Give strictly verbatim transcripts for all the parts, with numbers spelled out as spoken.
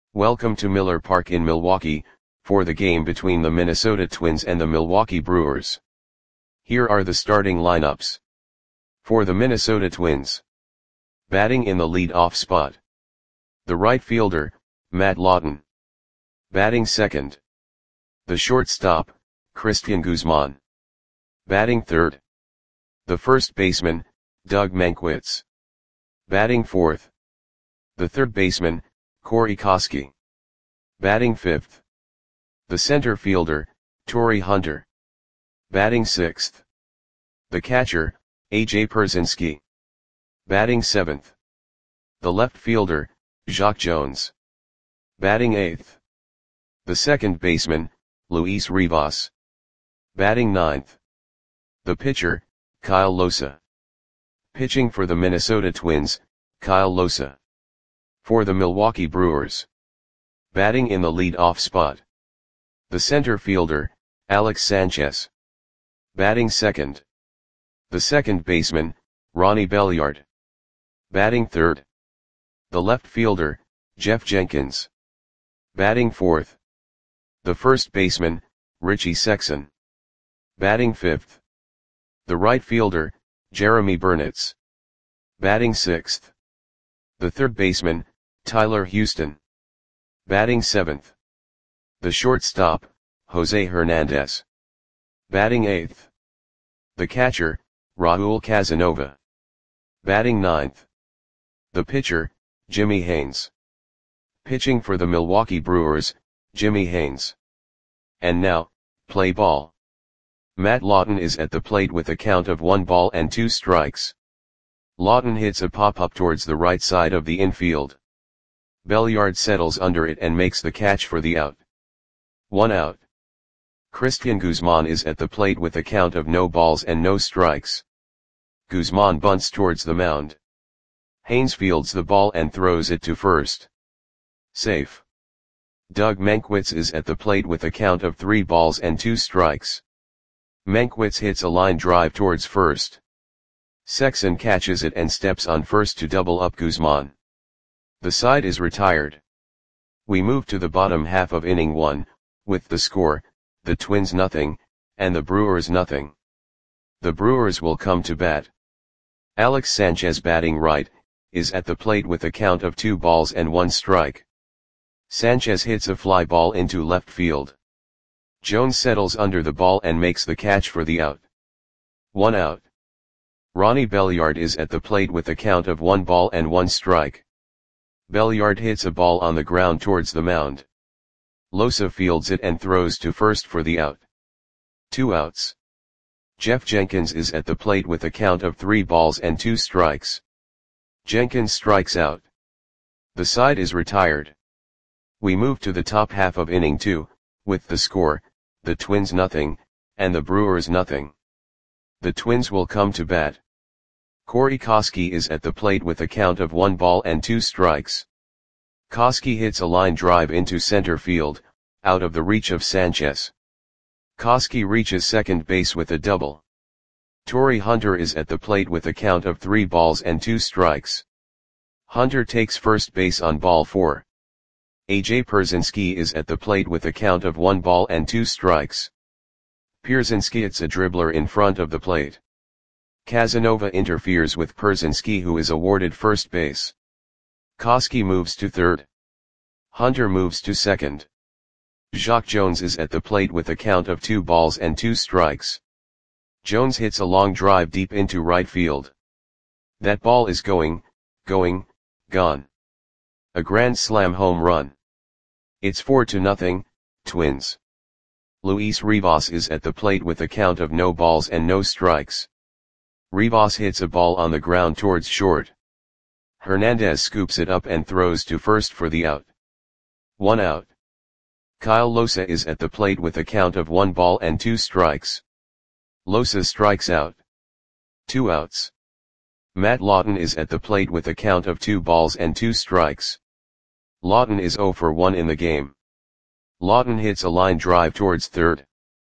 Welcome to Miller Park in Milwaukee, for the game between the Minnesota Twins and the Milwaukee Brewers. Here are the starting lineups. For the Minnesota Twins. Batting in the lead-off spot. The right fielder, Matt Lawton. Batting second. The shortstop, Cristian Guzman. Batting third. The first baseman, Doug Mankiewicz. Batting fourth. The third baseman, Corey Koskie. Batting fifth. The center fielder, Torii Hunter. Batting sixth. The catcher, A J Pierzynski. Batting seventh. The left fielder, Jacque Jones. Batting eighth. The second baseman, Luis Rivas. Batting ninth. The pitcher, Kyle Lohse. Pitching for the Minnesota Twins, Kyle Lohse. For the Milwaukee Brewers. Batting in the lead-off spot. The center fielder, Alex Sanchez. Batting second. The second baseman, Ronnie Belliard. Batting third. The left fielder, Jeff Jenkins. Batting fourth. The first baseman, Richie Sexson. Batting fifth. The right fielder, Jeremy Burnitz. Batting sixth. The third baseman, Tyler Houston. Batting seventh. The shortstop, Jose Hernandez. Batting eighth. The catcher, Raul Casanova. Batting ninth. The pitcher, Jimmy Haynes. Pitching for the Milwaukee Brewers, Jimmy Haynes. And now, play ball. Matt Lawton is at the plate with a count of one ball and two strikes. Lawton hits a pop-up towards the right side of the infield. Belliard settles under it and makes the catch for the out. One out. Cristian Guzman is at the plate with a count of no balls and no strikes. Guzman bunts towards the mound. Haynes fields the ball and throws it to first. Safe. Doug Mankiewicz is at the plate with a count of three balls and two strikes. Mankiewicz hits a line drive towards first. Sexson catches it and steps on first to double up Guzman. The side is retired. We move to the bottom half of inning one, with the score, the Twins nothing, and the Brewers nothing. The Brewers will come to bat. Alex Sanchez batting right, is at the plate with a count of two balls and one strike. Sanchez hits a fly ball into left field. Jones settles under the ball and makes the catch for the out. One out. Ronnie Belliard is at the plate with a count of one ball and one strike. Belliard hits a ball on the ground towards the mound. Lohse fields it and throws to first for the out. Two outs. Jeff Jenkins is at the plate with a count of three balls and two strikes. Jenkins strikes out. The side is retired. We move to the top half of inning two, with the score, the Twins nothing, and the Brewers nothing. The Twins will come to bat. Corey Koskie is at the plate with a count of one ball and two strikes. Koskie hits a line drive into center field, out of the reach of Sanchez. Koskie reaches second base with a double. Torii Hunter is at the plate with a count of three balls and two strikes. Hunter takes first base on ball four. A J Pierzynski is at the plate with a count of one ball and two strikes. Pierzynski hits a dribbler in front of the plate. Casanova interferes with Pierzynski, who is awarded first base. Koskie moves to third. Hunter moves to second. Jacque Jones is at the plate with a count of two balls and two strikes. Jones hits a long drive deep into right field. That ball is going, going, gone. A grand slam home run. It's four to nothing, Twins. Luis Rivas is at the plate with a count of no balls and no strikes. Rivas hits a ball on the ground towards short. Hernandez scoops it up and throws to first for the out. One out. Kyle Lohse is at the plate with a count of one ball and two strikes. Lohse strikes out. Two outs. Matt Lawton is at the plate with a count of two balls and two strikes. Lawton is zero for one in the game. Lawton hits a line drive towards third.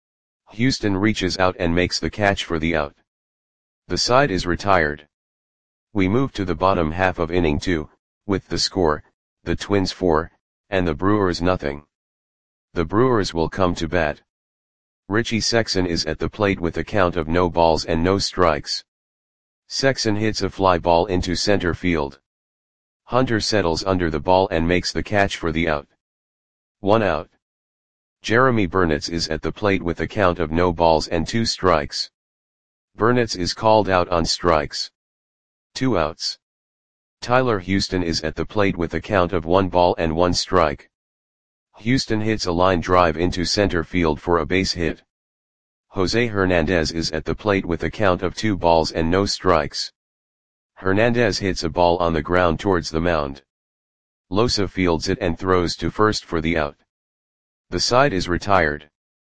Houston reaches out and makes the catch for the out. The side is retired. We move to the bottom half of inning two, with the score, the Twins four, and the Brewers nothing. The Brewers will come to bat. Richie Sexson is at the plate with a count of no balls and no strikes. Sexson hits a fly ball into center field. Hunter settles under the ball and makes the catch for the out. One out. Jeremy Burnitz is at the plate with a count of no balls and two strikes. Burnitz is called out on strikes. Two outs. Tyler Houston is at the plate with a count of one ball and one strike. Houston hits a line drive into center field for a base hit. Jose Hernandez is at the plate with a count of two balls and no strikes. Hernandez hits a ball on the ground towards the mound. Losa fields it and throws to first for the out. The side is retired.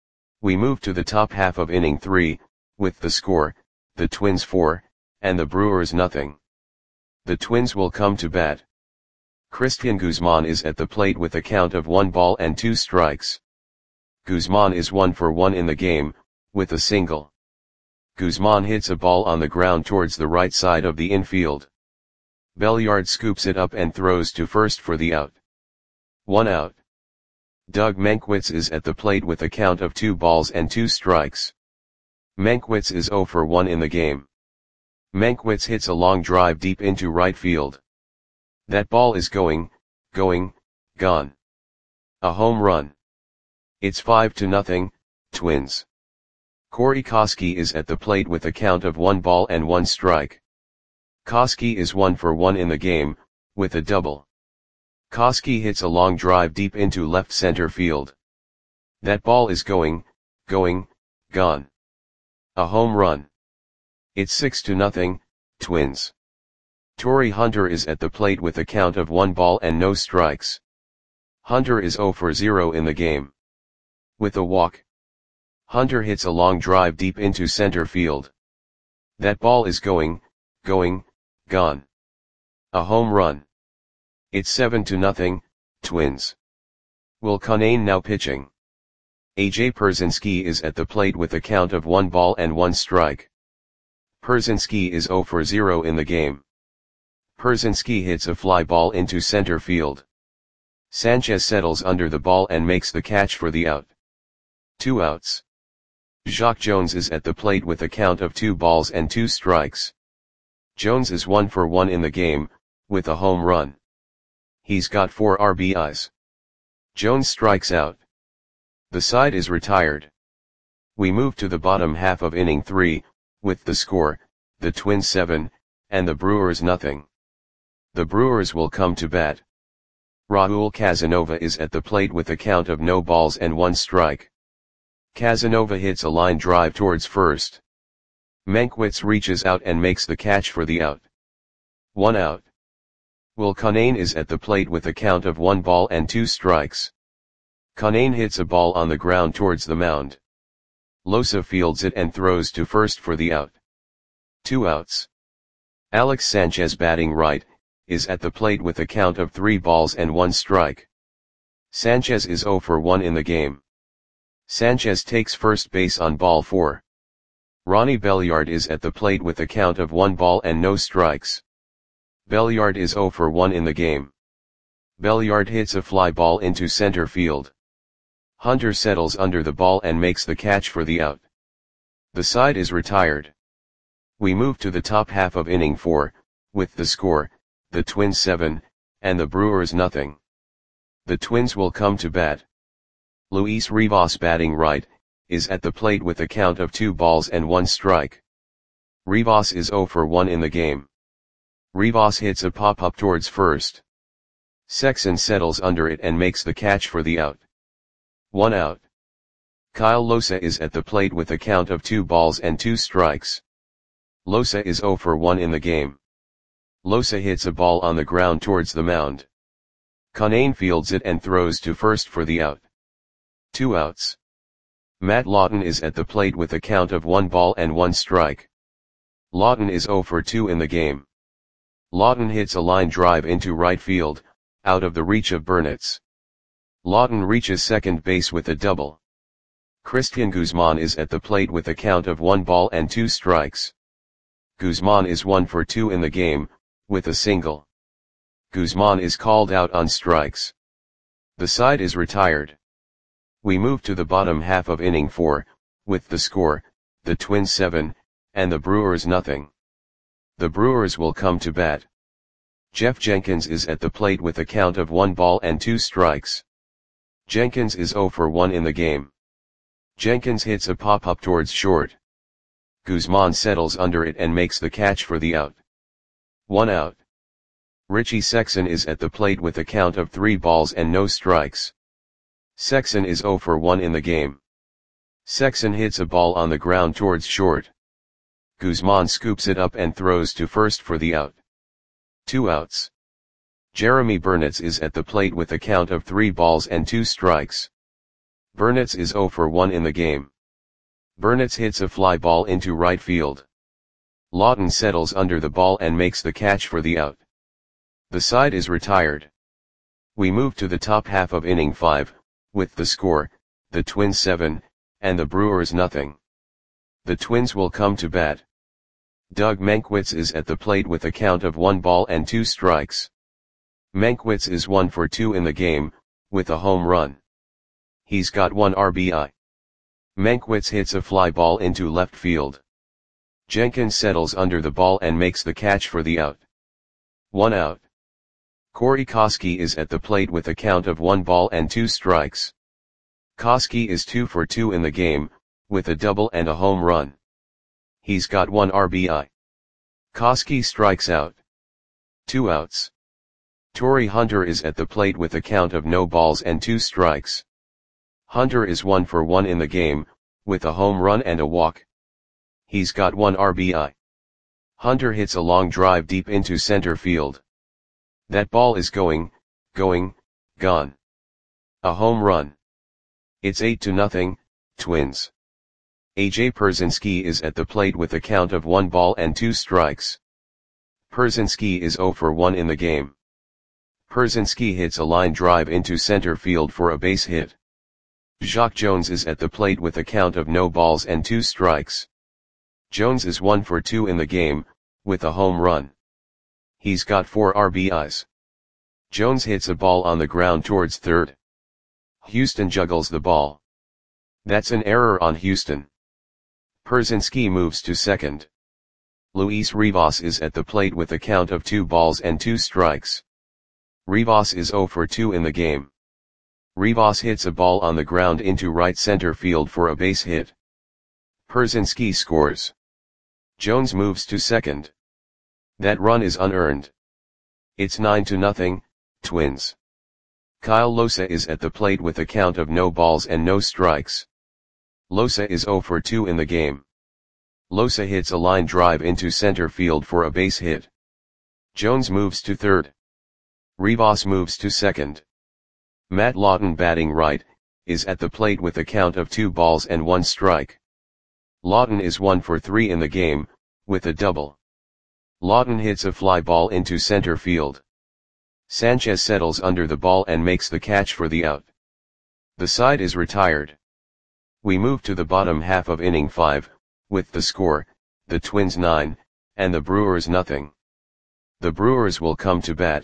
We move to the top half of inning three, with the score, the Twins four, and the Brewers nothing. The Twins will come to bat. Christian Guzman is at the plate with a count of one ball and two strikes. Guzman is one for one in the game, with a single. Guzman hits a ball on the ground towards the right side of the infield. Belliard scoops it up and throws to first for the out. One out. Doug Mankiewicz is at the plate with a count of two balls and two strikes. Mankiewicz is zero for one in the game. Mankiewicz hits a long drive deep into right field. That ball is going, going, gone. A home run. It's five to nothing, Twins. Corey Koskie is at the plate with a count of one ball and one strike. Koskie is one for one in the game, with a double. Koskie hits a long drive deep into left center field. That ball is going, going, gone. A home run. It's six to nothing, Twins. Torrey Hunter is at the plate with a count of one ball and no strikes. Hunter is zero for zero in the game. With a walk. Hunter hits a long drive deep into center field. That ball is going, going, gone. A home run. It's seven to nothing, Twins. Will Cunnane now pitching. A J Pierzynski is at the plate with a count of one ball and one strike. Pierzynski is zero for zero in the game. Pierzynski hits a fly ball into center field. Sanchez settles under the ball and makes the catch for the out. Two outs. Jacque Jones is at the plate with a count of two balls and two strikes. Jones is one for one in the game, with a home run. He's got four R B Is. Jones strikes out. The side is retired. We move to the bottom half of inning three, with the score, the Twins seven, and the Brewers nothing. The Brewers will come to bat. Raul Casanova is at the plate with a count of no balls and one strike. Casanova hits a line drive towards first. Mankiewicz reaches out and makes the catch for the out. One out. Will Cunnane is at the plate with a count of one ball and two strikes. Cunnane hits a ball on the ground towards the mound. Losa fields it and throws to first for the out. Two outs. Alex Sanchez batting right, is at the plate with a count of three balls and one strike. Sanchez is zero for one in the game. Sanchez takes first base on ball four. Ronnie Belliard is at the plate with a count of one ball and no strikes. Belliard is zero for one in the game. Belliard hits a fly ball into center field. Hunter settles under the ball and makes the catch for the out. The side is retired. We move to the top half of inning four, with the score, the Twins seven, and the Brewers nothing. The Twins will come to bat. Luis Rivas batting right, is at the plate with a count of two balls and one strike. Rivas is zero for one in the game. Rivas hits a pop-up towards first. Sexson settles under it and makes the catch for the out. One out. Kyle Losa is at the plate with a count of two balls and two strikes. Losa is zero for one in the game. Losa hits a ball on the ground towards the mound. Cunnane fields it and throws to first for the out. Two outs. Matt Lawton is at the plate with a count of one ball and one strike. Lawton is zero for two in the game. Lawton hits a line drive into right field, out of the reach of Burnitz. Lawton reaches second base with a double. Christian Guzman is at the plate with a count of one ball and two strikes. Guzman is one for two in the game, with a single. Guzman is called out on strikes. The side is retired. We move to the bottom half of inning four, with the score, the Twins seven, and the Brewers nothing. The Brewers will come to bat. Jeff Jenkins is at the plate with a count of one ball and two strikes. Jenkins is oh for one in the game. Jenkins hits a pop-up towards short. Guzman settles under it and makes the catch for the out. One out. Richie Sexson is at the plate with a count of three balls and no strikes. Sexson is oh for one in the game. Sexson hits a ball on the ground towards short. Guzman scoops it up and throws to first for the out. Two outs. Jeremy Burnitz is at the plate with a count of three balls and two strikes. Burnitz is oh for one in the game. Burnitz hits a fly ball into right field. Lawton settles under the ball and makes the catch for the out. The side is retired. We move to the top half of inning five, with the score, the Twins seven, and the Brewers nothing. The Twins will come to bat. Doug Mankiewicz is at the plate with a count of one ball and two strikes. Mankiewicz is one for two in the game, with a home run. He's got one R B I. Mankiewicz hits a fly ball into left field. Jenkins settles under the ball and makes the catch for the out. One out. Corey Koskie is at the plate with a count of one ball and two strikes. Koskie is two for two in the game, with a double and a home run. He's got one R B I. Koskie strikes out. Two outs. Torii Hunter is at the plate with a count of no balls and two strikes. Hunter is one for one in the game, with a home run and a walk. He's got one R B I. Hunter hits a long drive deep into center field. That ball is going, going, gone. A home run. It's eight to nothing, Twins. A J Pierzynski is at the plate with a count of one ball and two strikes. Pierzynski is oh for one in the game. Pierzynski hits a line drive into center field for a base hit. Jacque Jones is at the plate with a count of no balls and two strikes. Jones is one for two in the game, with a home run. He's got four R B Is. Jones hits a ball on the ground towards third. Houston juggles the ball. That's an error on Houston. Pierzynski moves to second. Luis Rivas is at the plate with a count of two balls and two strikes. Rivas is oh for two in the game. Rivas hits a ball on the ground into right center field for a base hit. Pierzynski scores. Jones moves to second. That run is unearned. It's nine to nothing, Twins. Kyle Losa is at the plate with a count of no balls and no strikes. Losa is oh for two in the game. Losa hits a line drive into center field for a base hit. Jones moves to third. Rivas moves to second. Matt Lawton, batting right, is at the plate with a count of two balls and one strike. Lawton is one for three in the game, with a double. Lawton hits a fly ball into center field. Sanchez settles under the ball and makes the catch for the out. The side is retired. We move to the bottom half of inning five, with the score, the Twins nine, and the Brewers nothing. The Brewers will come to bat.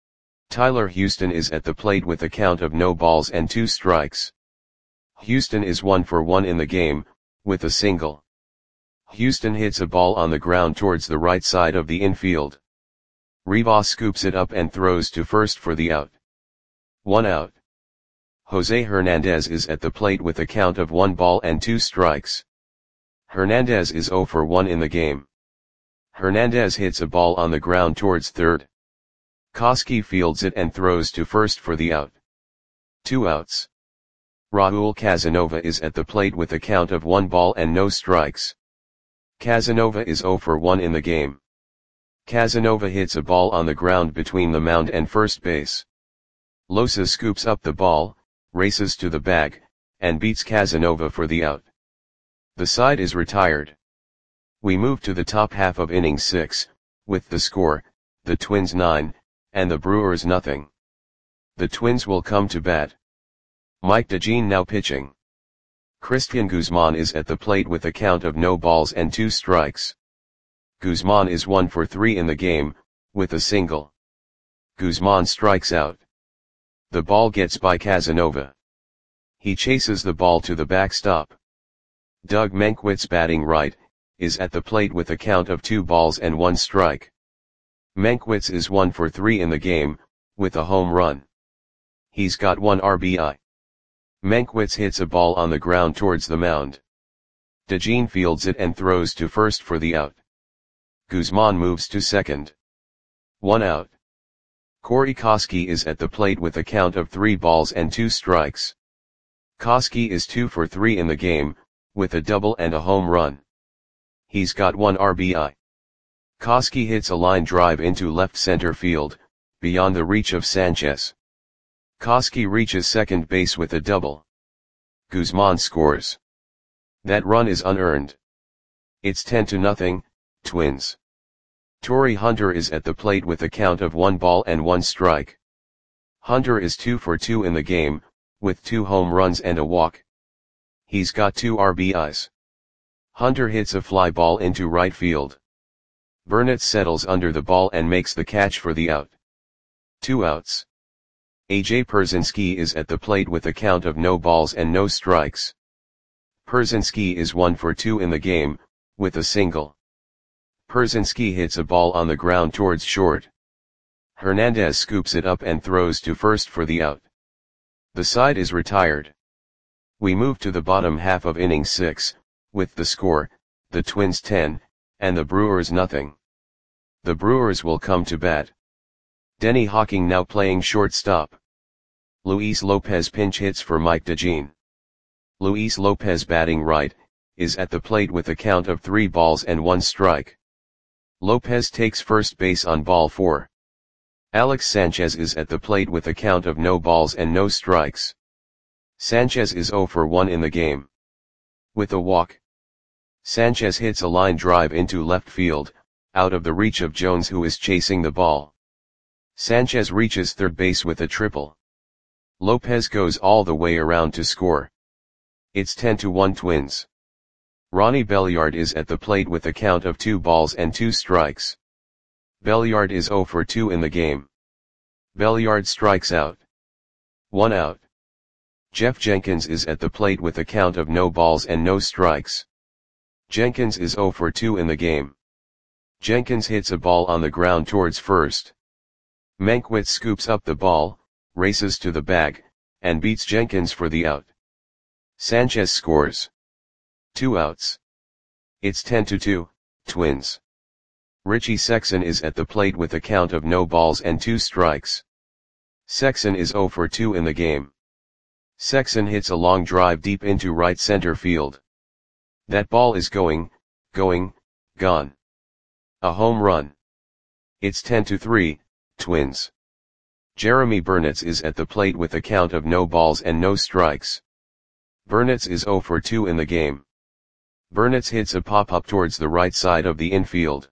Tyler Houston is at the plate with a count of no balls and two strikes. Houston is one for one in the game, with a single. Houston hits a ball on the ground towards the right side of the infield. Rivas scoops it up and throws to first for the out. One out. Jose Hernandez is at the plate with a count of one ball and two strikes. Hernandez is oh for one in the game. Hernandez hits a ball on the ground towards third. Koskie fields it and throws to first for the out. Two outs. Raul Casanova is at the plate with a count of one ball and no strikes. Casanova is oh for one in the game. Casanova hits a ball on the ground between the mound and first base. Losa scoops up the ball, races to the bag, and beats Casanova for the out. The side is retired. We move to the top half of inning six, with the score, the Twins nine, and the Brewers nothing. The Twins will come to bat. Mike DeJean now pitching. Christian Guzman is at the plate with a count of no balls and two strikes. Guzman is one for three in the game, with a single. Guzman strikes out. The ball gets by Casanova. He chases the ball to the backstop. Doug Mankiewicz, batting right, is at the plate with a count of two balls and one strike. Mankiewicz is one for three in the game, with a home run. He's got one R B I. Mankiewicz hits a ball on the ground towards the mound. DeJean fields it and throws to first for the out. Guzman moves to second. One out. Corey Koskie is at the plate with a count of three balls and two strikes. Koskie is two for three in the game, with a double and a home run. He's got one R B I. Koskie hits a line drive into left center field, beyond the reach of Sanchez. Koskie reaches second base with a double. Guzman scores. That run is unearned. It's ten to nothing, Twins. Torii Hunter is at the plate with a count of one ball and one strike. Hunter is two for two in the game, with two home runs and a walk. He's got two R B Is. Hunter hits a fly ball into right field. Burnett settles under the ball and makes the catch for the out. Two outs. A J Pierzynski is at the plate with a count of no balls and no strikes. Pierzynski is one for two in the game, with a single. Pierzynski hits a ball on the ground towards short. Hernandez scoops it up and throws to first for the out. The side is retired. We move to the bottom half of inning six, with the score, the Twins ten, and the Brewers nothing. The Brewers will come to bat. Denny Hawking now playing shortstop. Luis Lopez pinch hits for Mike DeJean. Luis Lopez, batting right, is at the plate with a count of three balls and one strike. Lopez takes first base on ball four. Alex Sanchez is at the plate with a count of no balls and no strikes. Sanchez is zero for one in the game. With a walk. Sanchez hits a line drive into left field, out of the reach of Jones, who is chasing the ball. Sanchez reaches third base with a triple. Lopez goes all the way around to score. It's ten to one Twins. Ronnie Belliard is at the plate with a count of two balls and two strikes. Belliard is zero for two in the game. Belliard strikes out. One out. Jeff Jenkins is at the plate with a count of no balls and no strikes. Jenkins is zero for two in the game. Jenkins hits a ball on the ground towards first. Mankiewicz scoops up the ball, races to the bag, and beats Jenkins for the out. Sanchez scores. Two outs. It's ten to two, Twins. Richie Sexson is at the plate with a count of no balls and two strikes. Sexson is zero for two in the game. Sexson hits a long drive deep into right center field. That ball is going, going, gone. A home run. It's ten to three, Twins. Jeremy Burnett is at the plate with a count of no balls and no strikes. Burnett is zero for two in the game. Burnett hits a pop-up towards the right side of the infield.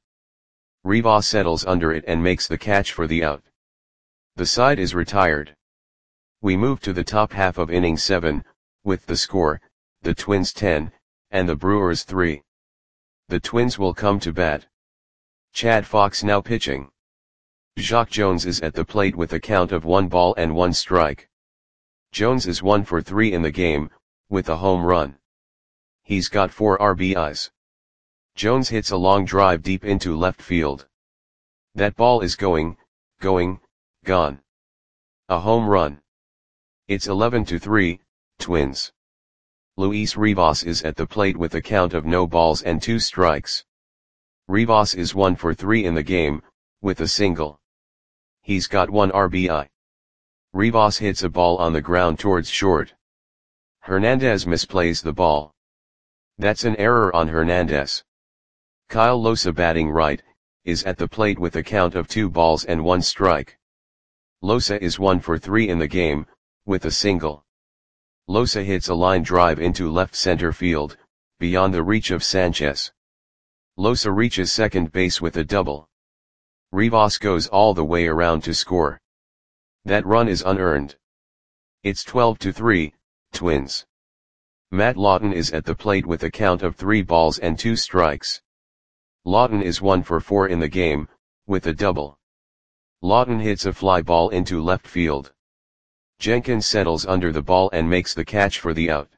Rivas settles under it and makes the catch for the out. The side is retired. We move to the top half of inning seven, with the score, the Twins ten, and the Brewers three. The Twins will come to bat. Chad Fox now pitching. Jacque Jones is at the plate with a count of one ball and one strike. Jones is one for three in the game, with a home run. He's got four R B Is. Jones hits a long drive deep into left field. That ball is going, going, gone. A home run. It's eleven to three, Twins. Luis Rivas is at the plate with a count of no balls and two strikes. Rivas is one for three in the game, with a single. He's got one R B I. Rivas hits a ball on the ground towards short. Hernandez misplays the ball. That's an error on Hernandez. Kyle Losa, batting right, is at the plate with a count of two balls and one strike. Losa is one for three in the game, with a single. Losa hits a line drive into left center field, beyond the reach of Sanchez. Losa reaches second base with a double. Rivas goes all the way around to score. That run is unearned. It's twelve to three, Twins. Matt Lawton is at the plate with a count of three balls and two strikes. Lawton is one for four in the game, with a double. Lawton hits a fly ball into left field. Jenkins settles under the ball and makes the catch for the out.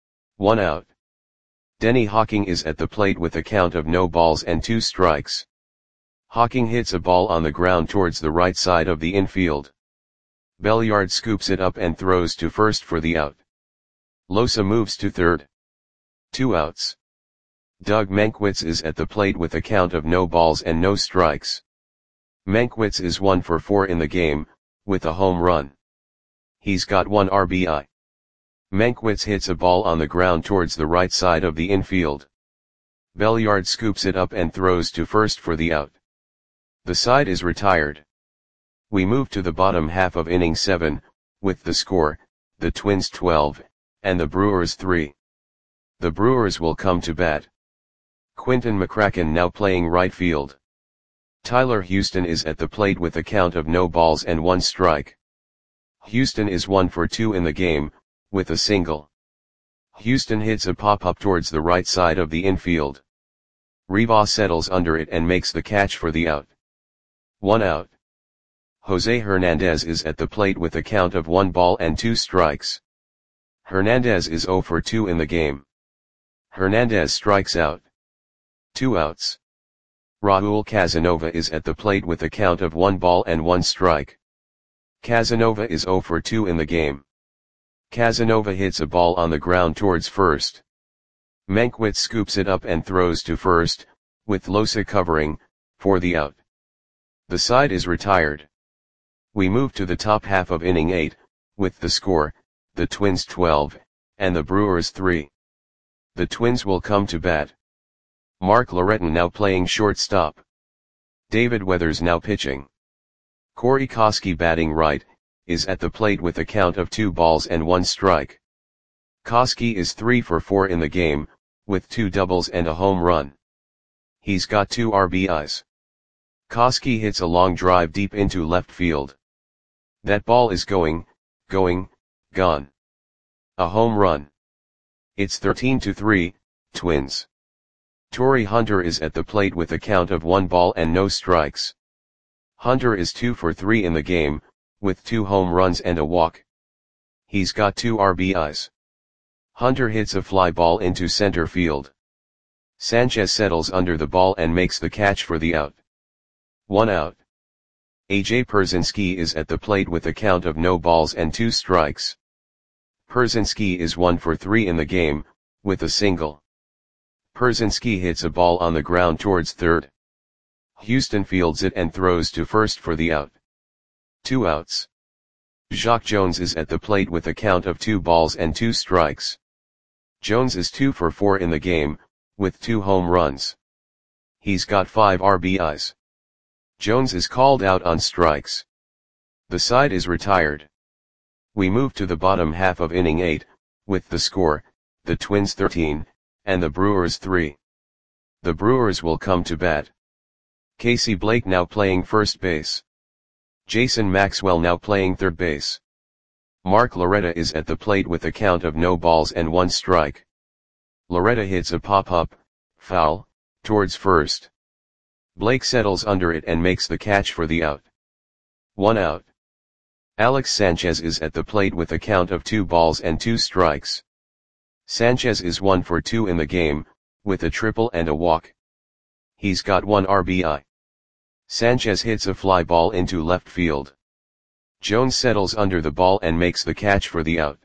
One out. Denny Hawking is at the plate with a count of no balls and two strikes. Hawking hits a ball on the ground towards the right side of the infield. Belliard scoops it up and throws to first for the out. Losa moves to third. Two outs. Doug Mankiewicz is at the plate with a count of no balls and no strikes. Mankiewicz is one for four in the game, with a home run. He's got one R B I. Mankiewicz hits a ball on the ground towards the right side of the infield. Belliard scoops it up and throws to first for the out. The side is retired. We move to the bottom half of inning seven, with the score, the Twins twelve, and the Brewers three. The Brewers will come to bat. Quinton McCracken now playing right field. Tyler Houston is at the plate with a count of no balls and one strike. Houston is one for two in the game, with a single. Houston hits a pop-up towards the right side of the infield. Rivas settles under it and makes the catch for the out. One out. Jose Hernandez is at the plate with a count of one ball and two strikes. Hernandez is zero for two in the game. Hernandez strikes out. Two outs. Raul Casanova is at the plate with a count of one ball and one strike. Casanova is zero for two in the game. Casanova hits a ball on the ground towards first. Mankiewicz scoops it up and throws to first, with Losa covering, for the out. The side is retired. We move to the top half of inning eight, with the score, the Twins twelve, and the Brewers three. The Twins will come to bat. Mark Loretton now playing shortstop. David Weathers now pitching. Corey Koski batting right, is at the plate with a count of two balls and one strike. Koski is three for four in the game, with two doubles and a home run. He's got two R B Is. Koski hits a long drive deep into left field. That ball is going, going, gone. A home run. It's thirteen to three, Twins. Torrey Hunter is at the plate with a count of one ball and no strikes. Hunter is two for three in the game, with two home runs and a walk. He's got two R B Is. Hunter hits a fly ball into center field. Sanchez settles under the ball and makes the catch for the out. One out. A J Pierzynski is at the plate with a count of no balls and two strikes. Pierzynski is one for three in the game, with a single. Pierzynski hits a ball on the ground towards third. Houston fields it and throws to first for the out. Two outs. Jacque Jones is at the plate with a count of two balls and two strikes. Jones is two for four in the game, with two home runs. He's got five R B Is. Jones is called out on strikes. The side is retired. We move to the bottom half of inning eight, with the score, the Twins thirteen, and the Brewers three. The Brewers will come to bat. Casey Blake now playing first base. Jason Maxwell now playing third base. Mark Loretta is at the plate with a count of no balls and one strike. Loretta hits a pop-up, foul, towards first. Blake settles under it and makes the catch for the out. One out. Alex Sanchez is at the plate with a count of two balls and two strikes. Sanchez is one for two in the game, with a triple and a walk. He's got one R B I. Sanchez hits a fly ball into left field. Jones settles under the ball and makes the catch for the out.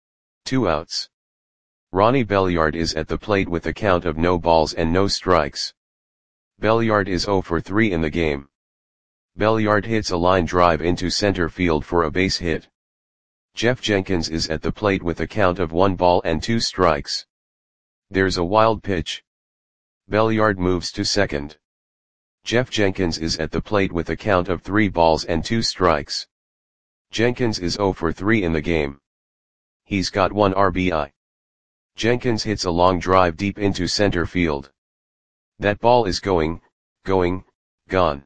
Two outs. Ronnie Belliard is at the plate with a count of no balls and no strikes. Belliard is zero for three in the game. Belliard hits a line drive into center field for a base hit. Jeff Jenkins is at the plate with a count of one ball and two strikes. There's a wild pitch. Belliard moves to second. Jeff Jenkins is at the plate with a count of three balls and two strikes. Jenkins is zero for three in the game. He's got one R B I. Jenkins hits a long drive deep into center field. That ball is going, going, gone.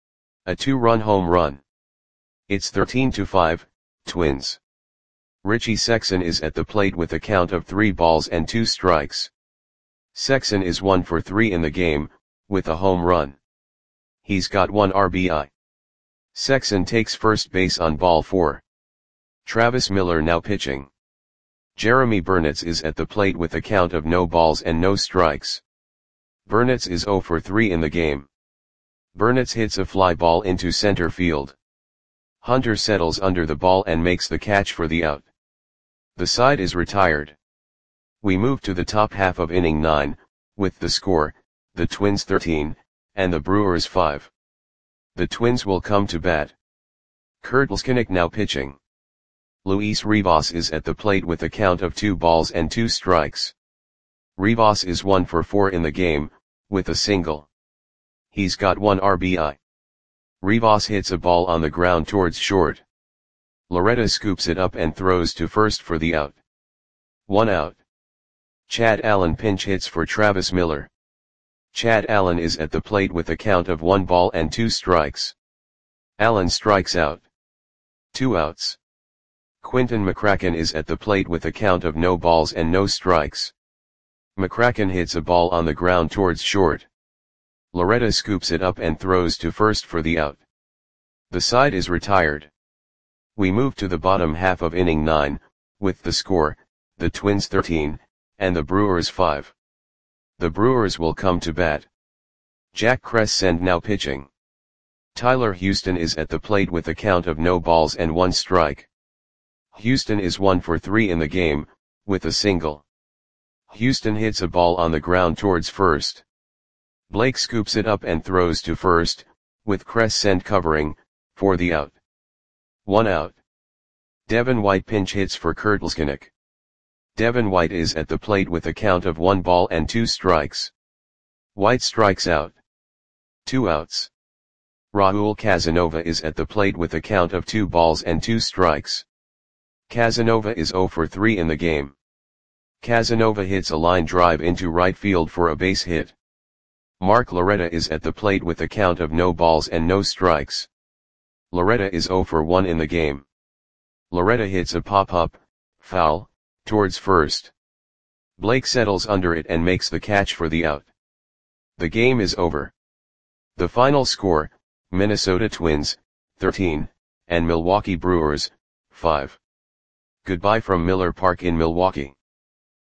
A two-run home run. It's thirteen to five, Twins. Richie Sexson is at the plate with a count of three balls and two strikes. Sexson is one for three in the game, with a home run. He's got one R B I. Sexson takes first base on ball four. Travis Miller now pitching. Jeremy Burnitz is at the plate with a count of no balls and no strikes. Burnitz is zero for three in the game. Burnitz hits a fly ball into center field. Hunter settles under the ball and makes the catch for the out. The side is retired. We move to the top half of inning nine, with the score, the Twins thirteen, and the Brewers five. The Twins will come to bat. Kurt Leskinick now pitching. Luis Rivas is at the plate with a count of two balls and two strikes. Rivas is one for four in the game, with a single. He's got one R B I. Rivas hits a ball on the ground towards short. Loretta scoops it up and throws to first for the out. One out. Chad Allen pinch hits for Travis Miller. Chad Allen is at the plate with a count of one ball and two strikes. Allen strikes out. Two outs. Quinton McCracken is at the plate with a count of no balls and no strikes. McCracken hits a ball on the ground towards short. Loretta scoops it up and throws to first for the out. The side is retired. We move to the bottom half of inning nine, with the score, the Twins thirteen, and the Brewers five. The Brewers will come to bat. Jack Crescent now pitching. Tyler Houston is at the plate with a count of no balls and one strike. Houston is one for three in the game, with a single. Houston hits a ball on the ground towards first. Blake scoops it up and throws to first, with Crescent covering, for the out. One out. Devin White pinch hits for Kurt Leskinick. Devin White is at the plate with a count of one ball and two strikes. White strikes out. Two outs. Raul Casanova is at the plate with a count of two balls and two strikes. Casanova is zero for three in the game. Casanova hits a line drive into right field for a base hit. Mark Loretta is at the plate with a count of no balls and no strikes. Loretta is zero for one in the game. Loretta hits a pop-up, foul, towards first. Blake settles under it and makes the catch for the out. The game is over. The final score, Minnesota Twins, thirteen, and Milwaukee Brewers, five. Goodbye from Miller Park in Milwaukee.